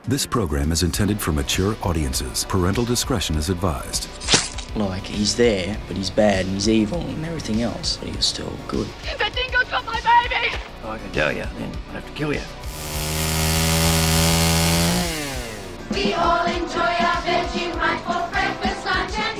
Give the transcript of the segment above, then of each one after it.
This program is intended for mature audiences. Parental discretion is advised. Like, he's there, but he's bad and he's evil and everything else, but he's still good. The dingo got my baby! If I can tell you, then I'd have to kill you. We all enjoy our Vegemite for breakfast, lunch, and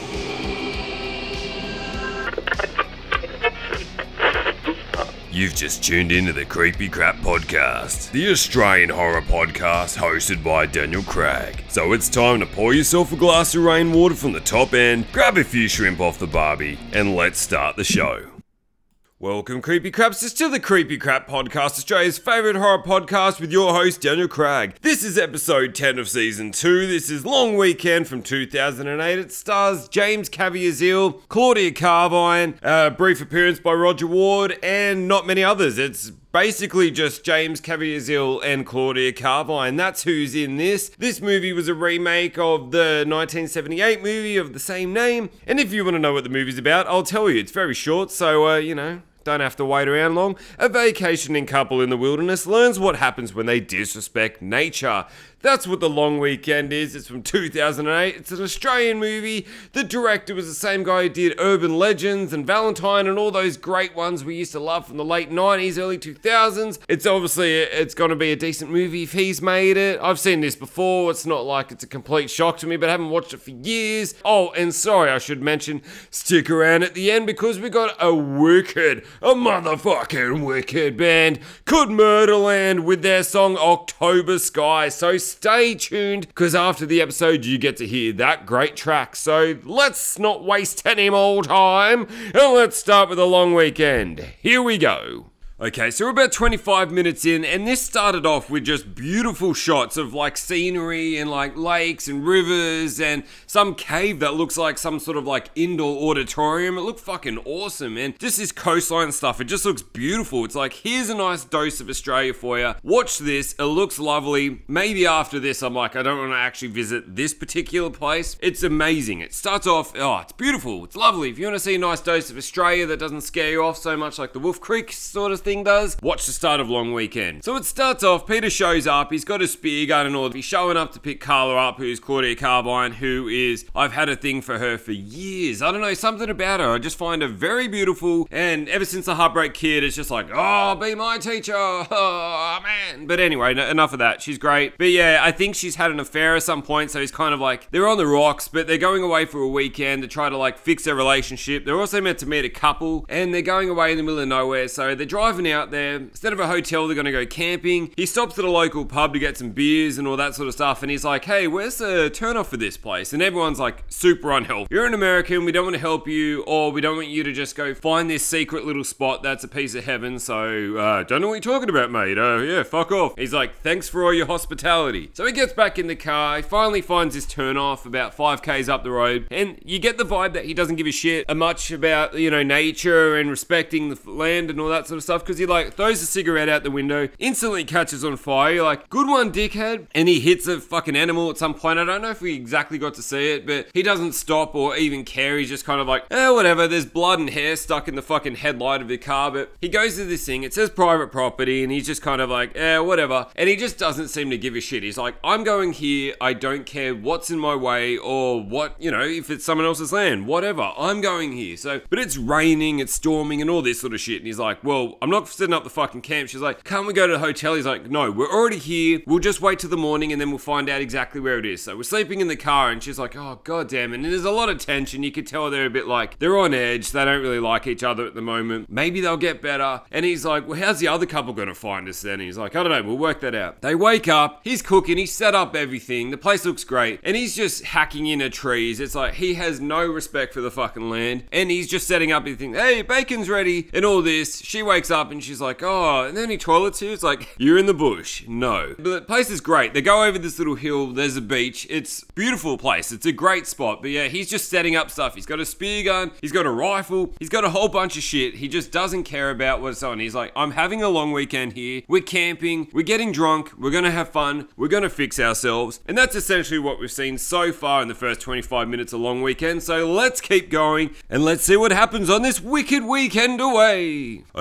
You've just tuned into the Creepy Crap Podcast, the Australian horror podcast hosted by Daniel Craig. So it's time to pour yourself a glass of rainwater from the top end, grab a few shrimp off the barbie, and let's start the show. Welcome, Creepy Crapsters, to the Creepy Crap Podcast, Australia's favourite horror podcast with your host, Daniel Craig. This is episode 10 of season 2. This is Long Weekend from 2008. It stars James Caviezel, Claudia Karvine, a brief appearance by Roger Ward, and not many others. It's basically just James Caviezel and Claudia Karvine. That's who's in this. This movie was a remake of the 1978 movie of the same name. And if you want to know what the movie's about, I'll tell you. It's very short, so, don't have to wait around long. A vacationing couple in the wilderness learns what happens when they disrespect nature. That's what The Long Weekend is. It's from 2008. It's an Australian movie. The director was the same guy who did Urban Legends and Valentine and all those great ones we used to love from the late 90s, early 2000s. It's going to be a decent movie if he's made it. I've seen this before. It's not like it's a complete shock to me, but I haven't watched it for years. Oh, and sorry, I should mention, stick around at the end because we got a motherfucking wicked band called Murderland with their song October Sky. So stay tuned, because after the episode you get to hear that great track. So let's not waste any more time, and let's start with The Long Weekend. Here we go. Okay, so we're about 25 minutes in, and this started off with just beautiful shots of like scenery and like lakes and rivers and some cave that looks like some sort of like indoor auditorium. It looked fucking awesome, and just this coastline stuff, it just looks beautiful. It's like, here's a nice dose of Australia for you. Watch this, it looks lovely. Maybe after this, I'm like, I don't want to actually visit this particular place. It's amazing. It starts off, it's beautiful, it's lovely. If you want to see a nice dose of Australia that doesn't scare you off so much like the Wolf Creek sort of thing does, watch the start of Long Weekend. So it starts off, Peter shows up, he's got a spear gun and all. He's showing up to pick Carla up, who's Claudia Karvine, who is, I've had a thing for her for years. I don't know, something about her. I just find her very beautiful, and ever since the Heartbreak Kid, it's just like, oh, be my teacher, oh man. But anyway, enough of that. She's great. But yeah, I think she's had an affair at some point, so he's kind of like, they're on the rocks, but they're going away for a weekend to try to like fix their relationship. They're also meant to meet a couple, and they're going away in the middle of nowhere, so they're driving out there. Instead of a hotel, they're going to go camping. He stops at a local pub to get some beers and all that sort of stuff, and he's like, hey, where's the turn-off for this place? And everyone's like, super unhelpful. You're an American, we don't want to help you, or we don't want you to just go find this secret little spot that's a piece of heaven, so, don't know what you're talking about, mate. Yeah, fuck off. He's like, thanks for all your hospitality. So he gets back in the car, he finally finds his turn-off about 5k's up the road, and you get the vibe that he doesn't give a shit much about, nature and respecting the land and all that sort of stuff, because he like throws a cigarette out the window, instantly catches on fire. You're like, good one, dickhead. And he hits a fucking animal at some point. I don't know if we exactly got to see it, but he doesn't stop or even care. He's just kind of like, whatever. There's blood and hair stuck in the fucking headlight of the car, but he goes to this thing. It says private property, and he's just kind of like, whatever. And he just doesn't seem to give a shit. He's like, I'm going here. I don't care what's in my way or what, if it's someone else's land, whatever. I'm going here. So, but it's raining, it's storming, and all this sort of shit. And he's like, well, I'm not setting up the fucking camp. She's like, can't we go to the hotel? He's like, no, we're already here. We'll just wait till the morning and then we'll find out exactly where it is. So we're sleeping in the car, and she's like, oh, goddamn. And there's a lot of tension. You could tell they're a bit like, they're on edge. They don't really like each other at the moment. Maybe they'll get better. And he's like, well, how's the other couple going to find us then? And he's like, I don't know. We'll work that out. They wake up. He's cooking. He's set up everything. The place looks great. And he's just hacking into trees. It's like, he has no respect for the fucking land. And he's just setting up everything. Hey, bacon's ready. And all this. She wakes up and she's like, oh, and then he toilets here. It's like, you're in the bush. No. But the place is great. They go over this little hill. There's a beach. It's a beautiful place. It's a great spot. But yeah, he's just setting up stuff. He's got a spear gun. He's got a rifle. He's got a whole bunch of shit. He just doesn't care about what's on. He's like, I'm having a long weekend here. We're camping. We're getting drunk. We're going to have fun. We're going to fix ourselves. And that's essentially what we've seen so far in the first 25 minutes of Long Weekend. So let's keep going and let's see what happens on this wicked weekend away. Okay, so we're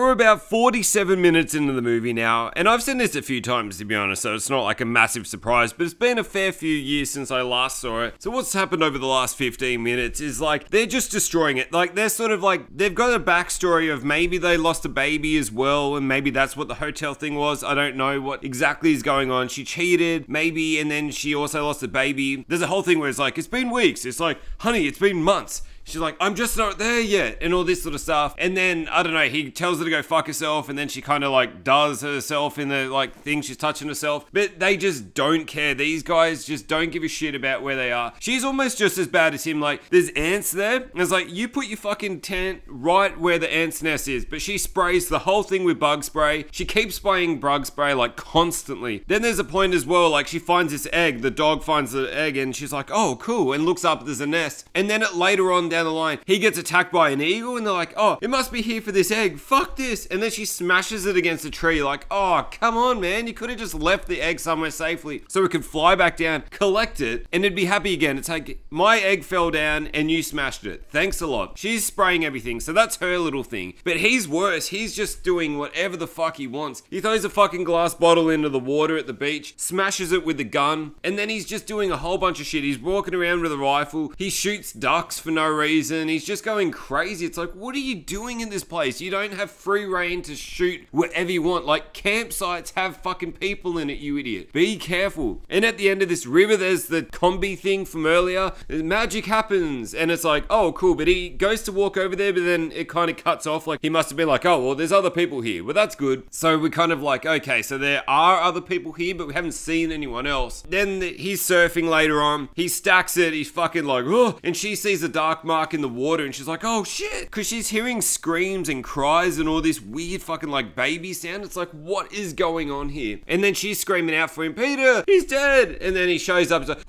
we're about 47 minutes into the movie now, and I've seen this a few times to be honest, so it's not like a massive surprise, but it's been a fair few years since I last saw it. So what's happened over the last 15 minutes is like, they're just destroying it. Like, they're sort of like, they've got a backstory of maybe they lost a baby as well, and maybe that's what the hotel thing was. I don't know what exactly is going on. She cheated, maybe, and then she also lost a baby. There's a whole thing where it's like, it's been weeks. It's like, honey, it's been months. She's like, I'm just not there yet, and all this sort of stuff. And then, I don't know, he tells her to go fuck herself, and then she kind of like does herself in the like thing, she's touching herself. But they just don't care. These guys just don't give a shit about where they are. She's almost just as bad as him. Like, there's ants there, and it's like, you put your fucking tent right where the ant's nest is. But she sprays the whole thing with bug spray. She keeps spraying bug spray like constantly. Then there's a point as well, like she finds this egg, the dog finds the egg, and she's like, oh, cool, and looks up, there's a nest. And then later on down the line, he gets attacked by an eagle, and they're like, oh, it must be here for this egg, fuck this. And then she smashes it against a tree, like, oh, come on, man, you could have just left the egg somewhere safely so it could fly back down, collect it, and it'd be happy again. It's like, my egg fell down and you smashed it, thanks a lot. She's spraying everything, so that's her little thing. But he's worse. He's just doing whatever the fuck he wants. He throws a fucking glass bottle into the water at the beach, smashes it with the gun, and then he's just doing a whole bunch of shit. He's walking around with a rifle, he shoots ducks for no reason, he's just going crazy. It's like, what are you doing in this place? You don't have free reign to shoot whatever you want. Like, campsites have fucking people in it, you idiot. Be careful. And at the end of this river, there's the combi thing from earlier. Magic happens, and it's like, oh, cool. But he goes to walk over there, but then it kind of cuts off. Like, he must have been like, oh, well, there's other people here. Well, that's good. So we're kind of like, okay, so there are other people here, but we haven't seen anyone else. Then he's surfing later on. He stacks it. He's fucking like, oh, and she sees a dark mark in the water, and she's like, oh shit, because she's hearing screams and cries and all this weird fucking like baby sound. It's like, what is going on here? And then she's screaming out for him, Peter, he's dead. And then he shows up and like,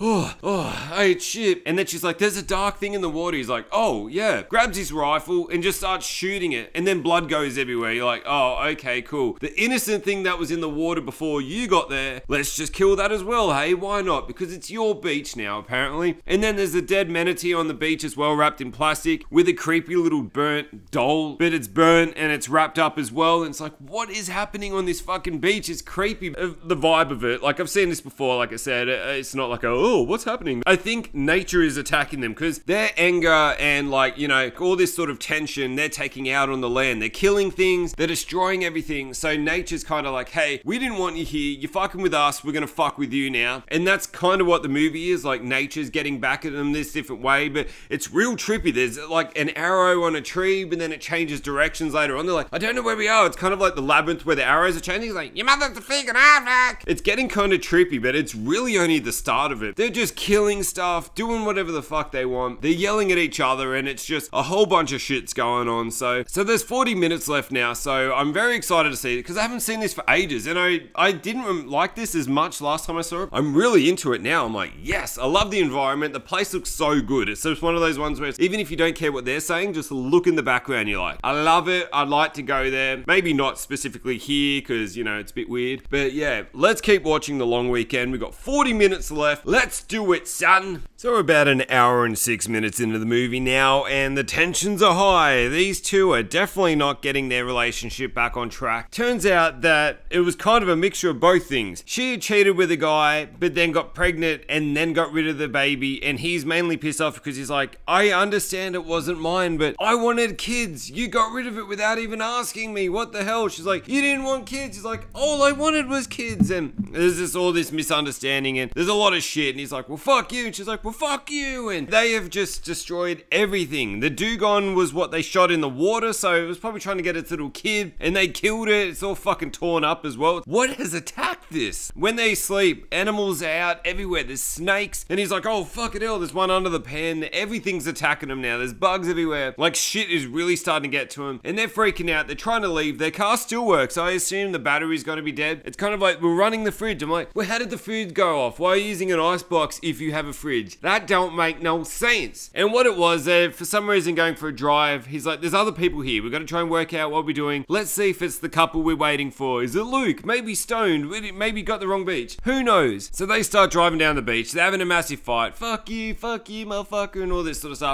oh shit. And then she's like, there's a dark thing in the water. He's like, oh yeah, grabs his rifle and just starts shooting it, and then blood goes everywhere. You're like, oh, okay, cool. The innocent thing that was in the water before you got there, let's just kill that as well, hey, why not? Because it's your beach now, apparently. And then there's a dead manatee on the beach as well, wrapped in plastic, with a creepy little burnt doll, but it's burnt and it's wrapped up as well. And it's like, what is happening on this fucking beach? It's creepy. The vibe of it, like I've seen this before, like I said, it's not like, oh, what's happening? I think nature is attacking them because their anger and like, you know, all this sort of tension they're taking out on the land. They're killing things, they're destroying everything. So nature's kind of like, hey, we didn't want you here, you're fucking with us, we're gonna fuck with you now. And that's kind of what the movie is, like nature's getting back at them this different way, but it's real trippy. There's like an arrow on a tree, but then it changes directions later on. They're like, I don't know where we are. It's kind of like the labyrinth where the arrows are changing. It's like, your mother's a freaking havoc. It's getting kind of trippy, but it's really only the start of it. They're just killing stuff, doing whatever the fuck they want. They're yelling at each other, and it's just a whole bunch of shit's going on. So there's 40 minutes left now, so I'm very excited to see it because I haven't seen this for ages, and I didn't like this as much last time I saw it. I'm really into it now. I'm like, yes, I love the environment. The place looks so good. It's just one of those ones where even if you don't care what they're saying, just look in the background, you're like, I love it. I'd like to go there. Maybe not specifically here because, you know, it's a bit weird. But yeah, let's keep watching The Long Weekend. We've got 40 minutes left. Let's do it, son. So we're about an hour and 6 minutes into the movie now, and the tensions are high. These two are definitely not getting their relationship back on track. Turns out that it was kind of a mixture of both things. She had cheated with a guy, but then got pregnant and then got rid of the baby, and he's mainly pissed off because he's like, I understand it wasn't mine, but I wanted kids. You got rid of it without even asking me. What the hell? She's like, you didn't want kids. He's like, all I wanted was kids. And there's just all this misunderstanding, and there's a lot of shit, and he's like, well, fuck you. And she's like, well, fuck you. And they have just destroyed everything. The dugong was what they shot in the water, so it was probably trying to get its little kid, and they killed it. It's all fucking torn up as well. What has attacked this? When they sleep, animals are out everywhere. There's snakes, and he's like, oh, fucking hell, there's one under the pen. Everything's attacking them now. There's bugs everywhere. Like, shit is really starting to get to them, and they're freaking out. They're trying to leave. Their car still works. I assume the battery's going to be dead. It's kind of like, we're running the fridge. I'm like, well, how did the food go off? Why are you using an icebox if you have a fridge? That don't make no sense. And what it was, for some reason going for a drive, he's like, there's other people here. We've got to try and work out what we're doing. Let's see if it's the couple we're waiting for. Is it Luke? Maybe stoned. Maybe got the wrong beach. Who knows? So they start driving down the beach. They're having a massive fight. Fuck you, motherfucker, and all this sort of stuff.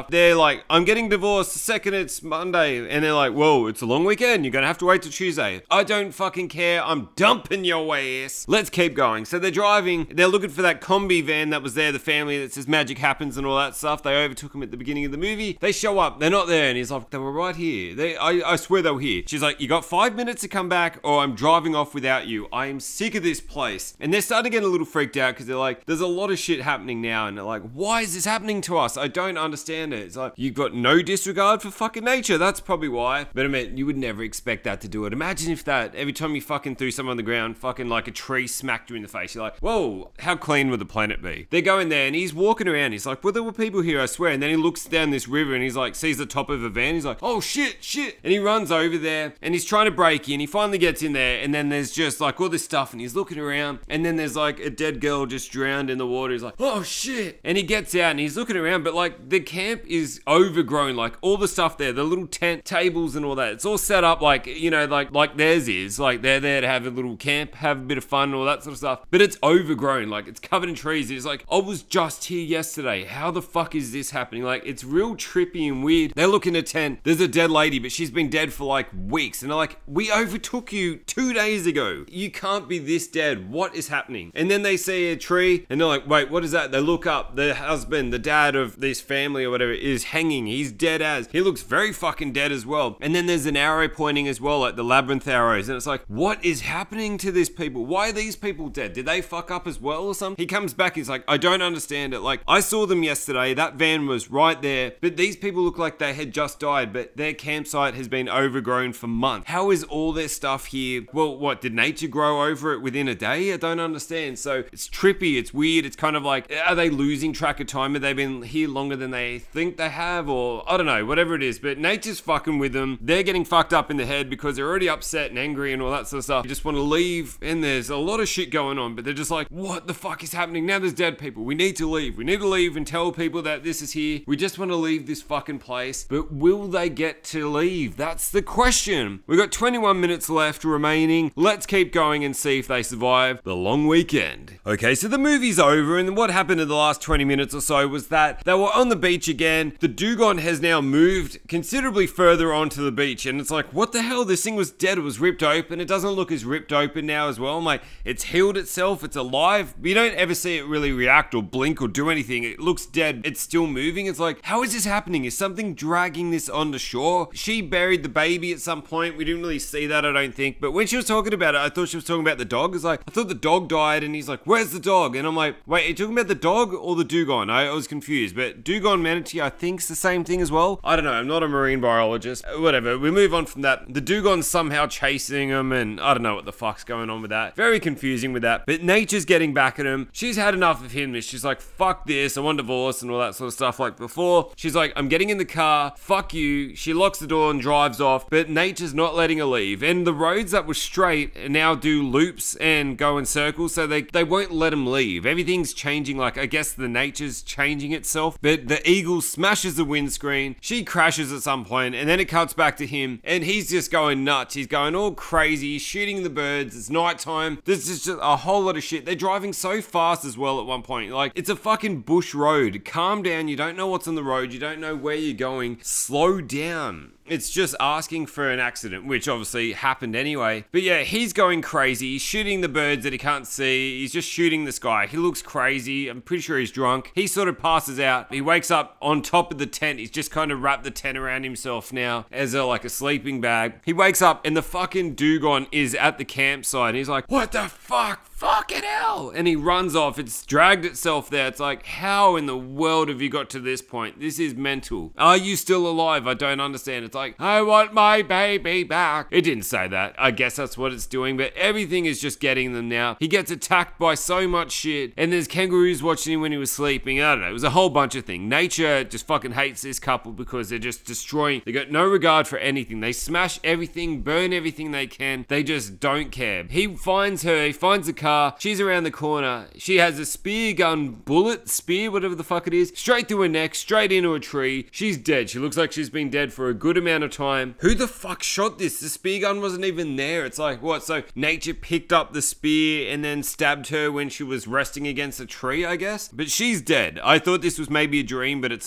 stuff. They're like, I'm getting divorced the second it's Monday. And they're like, whoa, it's a long weekend. You're going to have to wait till Tuesday. I don't fucking care. I'm dumping your ass. Let's keep going. So they're driving. They're looking for that combi van that was there, the family that says magic happens and all that stuff. They overtook him at the beginning of the movie. They show up. They're not there. And he's like, they were right here. I swear they were here. She's like, you got 5 minutes to come back or I'm driving off without you. I am sick of this place. And they're starting to get a little freaked out because they're like, there's a lot of shit happening now. And they're like, why is this happening to us? I don't understand it. It's like, you've got no disregard for fucking nature. That's probably why. But I mean, you would never expect that to do it. Imagine if that, every time you fucking threw someone on the ground, fucking like a tree smacked you in the face. You're like, whoa, how clean would the planet be? They're going there and he's walking around. He's like, well, there were people here, I swear. And then he looks down this river and he's like, sees the top of a van. He's like, oh shit. And he runs over there and he's trying to break in. He finally gets in there and then there's just like all this stuff and he's looking around and then there's like a dead girl just drowned in the water. He's like, oh shit. And he gets out and he's looking around, but like the camp is overgrown. Like all the stuff there, the little tent tables and all that, it's all set up like, you know, like theirs is. Like they're there to have a little camp, have a bit of fun and all that sort of stuff. But it's overgrown. Like it's covered in trees. It's like, I was just here yesterday. How the fuck is this happening? Like it's real trippy and weird. They look in a tent. There's a dead lady, but she's been dead for like weeks. And they're like, we overtook you 2 days ago. You can't be this dead. What is happening? And then they see a tree and they're like, wait, what is that? They look up. The husband, the dad of this family or whatever is hanging. He's dead as. He looks very fucking dead as well. And then there's an arrow pointing as well, like the labyrinth arrows. And it's like, what is happening to these people? Why are these people dead? Did they fuck up as well or something? He comes back. He's like, I don't understand it. Like, I saw them yesterday. That van was right there. But these people look like they had just died, but their campsite has been overgrown for months. How is all their stuff here? Well, what, did nature grow over it within a day? I don't understand. So it's trippy. It's weird. It's kind of like, are they losing track of time? Have they been here longer than they think they have? Or I don't know, whatever it is. But nature's fucking with them. They're getting fucked up in the head because they're already upset and angry and all that sort of stuff. You just want to leave and there's a lot of shit going on, but they're just like, what the fuck is happening? Now there's dead people. We need to leave. We need to leave and tell people that this is here. We just want to leave this fucking place. But will they get to leave? That's the question. We've got 21 minutes left remaining. Let's keep going and see if they survive the long weekend. Okay, so the movie's over and what happened in the last 20 minutes or so was that they were on the beach again. The dugong has now moved considerably further onto the beach and it's like, what the hell? This thing was dead. It was ripped open. It doesn't look as ripped open now as well. I'm like, it's healed itself. It's alive. You don't ever see it really react or blink or do anything. It looks dead. It's still moving. It's like, how is this happening? Is something dragging this onto shore? She buried the baby at some point. We didn't really see that, I don't think. But when she was talking about it, I thought she was talking about the dog. It's like, I thought the dog died and he's like, where's the dog? And I'm like, wait, are you talking about the dog or the dugong? I was confused. But dugong manatee, I think, is the same thing as well. I don't know. I'm not a marine biologist. Whatever. We move on from that. The dugong's somehow chasing him and I don't know what the fuck's going on with that. Very confusing with that. But nature's getting back at him. She's had enough of him. She's like, fuck this. I want divorce and all that sort of stuff like before. She's like, I'm getting in the car. Fuck you. She locks the door and drives off. But nature's not letting her leave. And the roads that were straight now do loops and go in circles. So they won't let him leave. Everything's changing. Like, I guess the nature's changing itself. But the eagle smashes the windscreen. She crashes at some point and then it cuts back to him and he's just going nuts. He's going all crazy. He's shooting the birds. It's nighttime. There's just a whole lot of shit. They're driving so fast as well at one point. Like, it's a fucking bush road. Calm down. You don't know what's on the road. You don't know where you're going. Slow down. It's just asking for an accident, which obviously happened anyway. But yeah, he's going crazy. He's shooting the birds that he can't see. He's just shooting the sky. He looks crazy. I'm pretty sure he's drunk. He sort of passes out. He wakes up on top of the tent. He's just kind of wrapped the tent around himself now as like a sleeping bag. He wakes up and the fucking dugong is at the campsite. And he's like, what the fuck? Fucking hell. And he runs off. It's dragged itself there. It's like, how in the world have you got to this point? This is mental. Are you still alive? I don't understand. It's like, I want my baby back. It didn't say that. I guess that's what it's doing, but everything is just getting them now. He gets attacked by so much shit, and there's kangaroos watching him when he was sleeping. I don't know. It was a whole bunch of things. Nature just fucking hates this couple because they're just destroying. They got no regard for anything. They smash everything, burn everything they can. They just don't care. He finds her. He finds the car. She's around the corner. She has a spear gun spear, whatever the fuck it is, straight through her neck, straight into a tree. She's dead. She looks like she's been dead for a good amount of time. Who the fuck shot this? The spear gun wasn't even there. It's like, what? So nature picked up the spear and then stabbed her when she was resting against a tree, I guess? But she's dead. I thought this was maybe a dream, but it's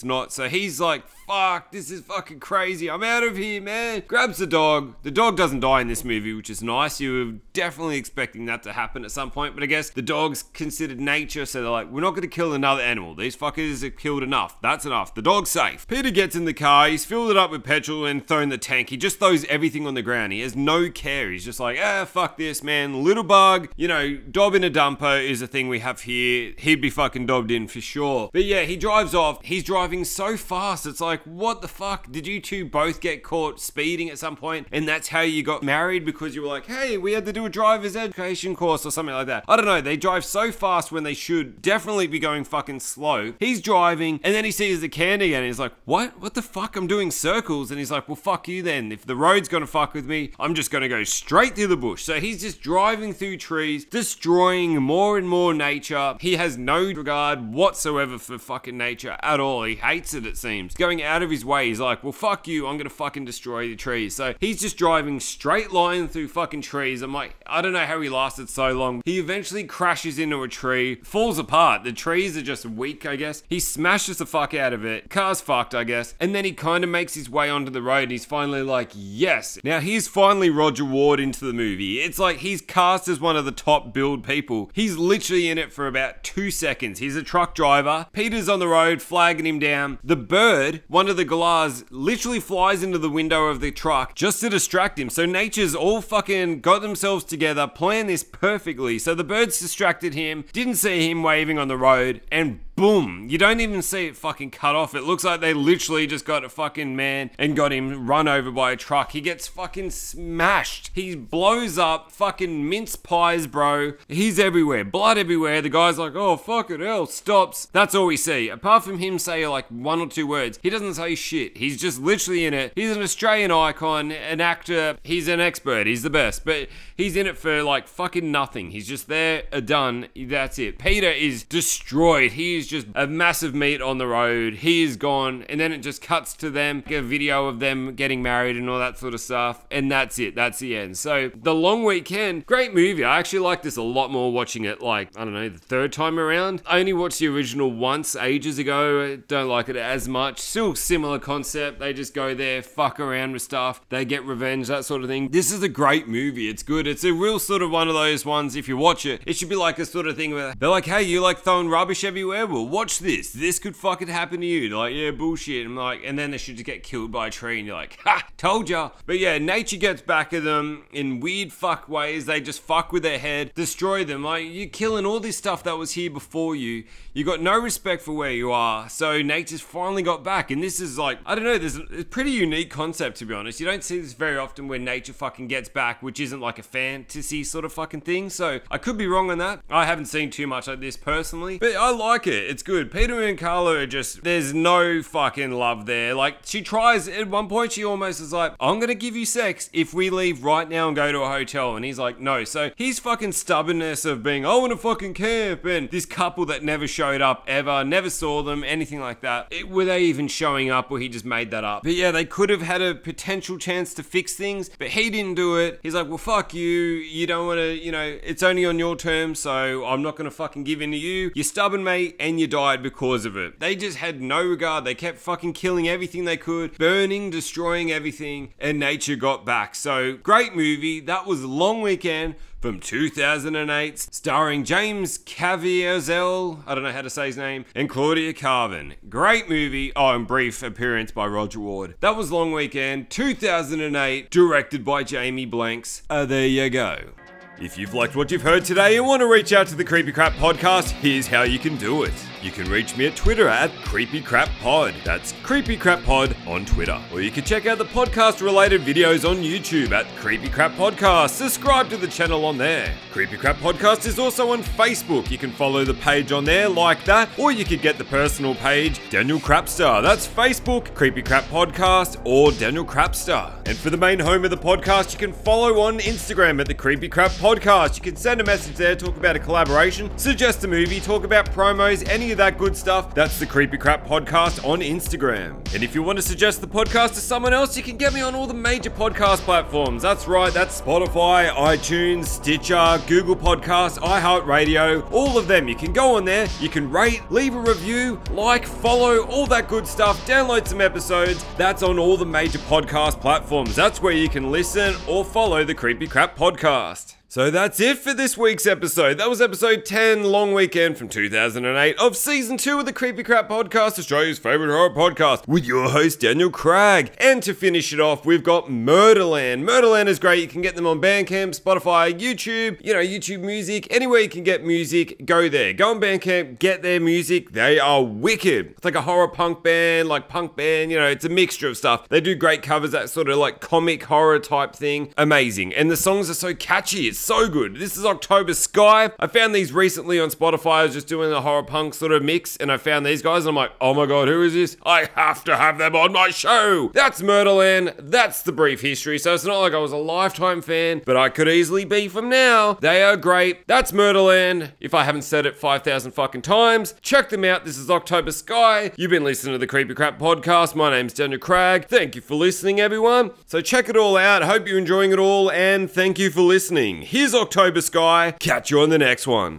not. So he's like, fuck, this is fucking crazy. I'm out of here, man. Grabs the dog. The dog doesn't die in this movie, which is nice. You were definitely expecting that to happen at some point. But I guess the dog's considered nature. So they're like, we're not going to kill another animal. These fuckers have killed enough. That's enough. The dog's safe. Peter gets in the car. He's filled it up with petrol and thrown the tank. He just throws everything on the ground. He has no care. He's just like, fuck this, man. Little bug. You know, dob in a dumper is a thing we have here. He'd be fucking dobbed in for sure. But yeah, he drives off. He's driving so fast. It's like, what the fuck? Did you two both get caught speeding at some point? And that's how you got married, because you were like, hey, we had to do a driver's education course or something like that. I don't know. They drive so fast when they should definitely be going fucking slow. He's driving and then he sees the candy and he's like, what? What the fuck? I'm doing circles. And he's like, well, fuck you then. If the road's gonna fuck with me, I'm just gonna go straight through the bush. So he's just driving through trees, destroying more and more nature. He has no regard whatsoever for fucking nature at all. He hates it, it seems. Going out of his way, he's like, well, fuck you, I'm gonna fucking destroy the trees. So he's just driving straight line through fucking trees. I'm like, I don't know how he lasted so long. He eventually crashes into a tree, falls apart. The trees are just weak, I guess. He smashes the fuck out of it. Car's fucked, I guess. And then he kind of makes his way onto the road and he's finally like, yes. Now he's finally Roger Ward into the movie. It's like he's cast as one of the top build people. He's literally in it for about 2 seconds. He's a truck driver. Peter's on the road, flagging him down. The bird, one of the galahs, literally flies into the window of the truck just to distract him. So nature's all fucking got themselves together, planned this perfectly. So the bird's distracted him, didn't see him waving on the road, and boom, you don't even see it fucking cut off. It looks like they literally just got a fucking man and got him run over by a truck. He gets fucking smashed. He blows up, fucking mince pies, bro. He's everywhere, blood everywhere. The guy's like, oh, fucking hell, stops. That's all we see. Apart from him say like 1 or 2 words, he doesn't say shit. He's just literally in it. He's an Australian icon, an actor. He's an expert. He's the best, but he's in it for like fucking nothing. He's just there, done. That's it. Peter is destroyed. He is just a massive meat on the road. He is gone, and then it just cuts to them, a video of them getting married and all that sort of stuff, and that's it. That's the end. So The Long Weekend, great movie. I actually like this a lot more watching it, like, I don't know, the 3rd time around. I only watched the original once ages ago. I don't like it as much. Still similar concept. They just go there, fuck around with stuff. They get revenge, that sort of thing. This is a great movie. It's good. It's a real sort of one of those ones, if you watch it, it should be like a sort of thing where they're like, hey, you like throwing rubbish everywhere? Well, watch this. This could fucking happen to you. They're like, yeah, bullshit. I'm like, and then they should just get killed by a tree and you're like, ha, told ya. But yeah, nature gets back at them in weird fuck ways. They just fuck with their head, destroy them. Like, you're killing all this stuff that was here before you. You got no respect for where you are. So nature's finally got back. And this is like, I don't know, there's a pretty unique concept, to be honest. You don't see this very often where nature fucking gets back, which isn't like a fantasy sort of fucking thing. So I could be wrong on that. I haven't seen too much like this personally, but I like it. It's good. Peter and Carla are just, there's no fucking love there. Like, she tries, at one point she almost is like, I'm gonna give you sex if we leave right now and go to a hotel. And he's like, no. So his fucking stubbornness of being, I want to fucking camp, and this couple that never showed up ever, never saw them, anything like that. Were they even showing up, or he just made that up? But yeah, they could have had a potential chance to fix things, but he didn't do it. He's like, well, fuck you. You don't want to, you know, it's only on your terms, so I'm not going to fucking give in to you. You're stubborn, mate, and you died because of it. They just had no regard. They kept fucking killing everything they could, burning, destroying everything, and nature got back. So, great movie. That was Long Weekend from 2008, starring James Caviezel, I don't know how to say his name, and Claudia Carvin. Great movie. Oh, and brief appearance by Roger Ward. That was Long Weekend, 2008, directed by Jamie Blanks. There you go. If you've liked what you've heard today and want to reach out to the Creepy Crap Podcast, here's how you can do it. You can reach me at Twitter at CreepyCrapPod. That's CreepyCrapPod on Twitter. Or you can check out the podcast-related videos on YouTube at Creepy Crap Podcast. Subscribe to the channel on there. Creepy Crap Podcast is also on Facebook. You can follow the page on there like that, or you could get the personal page, Daniel Crapstar. That's Facebook, Creepy Crap Podcast, or Daniel Crapstar. And for the main home of the podcast, you can follow on Instagram at the Creepy Crap Podcast. You can send a message there, talk about a collaboration, suggest a movie, talk about promos, any of of that good stuff, that's the Creepy Crap Podcast on Instagram. And if you want to suggest the podcast to someone else, you can get me on all the major podcast platforms. That's right, that's Spotify, iTunes, Stitcher, Google Podcasts, iHeartRadio, all of them. You can go on there, you can rate, leave a review, like, follow, all that good stuff, download some episodes. That's on all the major podcast platforms. That's where you can listen or follow the Creepy Crap Podcast. So that's it for this week's episode. That was episode 10, long weekend from 2008 of season 2 of the Creepy Crap Podcast, Australia's favourite horror podcast, with your host Daniel Craig. And to finish it off, we've got Murderland. Murderland is great. You can get them on Bandcamp, Spotify, YouTube, YouTube Music, anywhere you can get music, go there. Go on Bandcamp, get their music. They are wicked. It's like a horror punk band, it's a mixture of stuff. They do great covers, that sort of like comic horror type thing. Amazing. And the songs are so catchy. It's so good. This is October Sky. I found these recently on Spotify. I was just doing a horror punk sort of mix and I found these guys and I'm like, oh my god, who is this? I have to have them on my show. That's Murderland. That's the brief history. So it's not like I was a lifetime fan, but I could easily be from now. They are great. That's Murderland. If I haven't said it 5,000 fucking times, check them out. This is October Sky. You've been listening to the Creepy Crap Podcast. My name's Daniel Craig. Thank you for listening, everyone. So check it all out. Hope you're enjoying it all and thank you for listening. Here's October Sky. Catch you on the next one.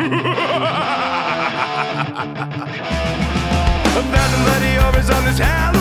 A thousand bloody overs on this hell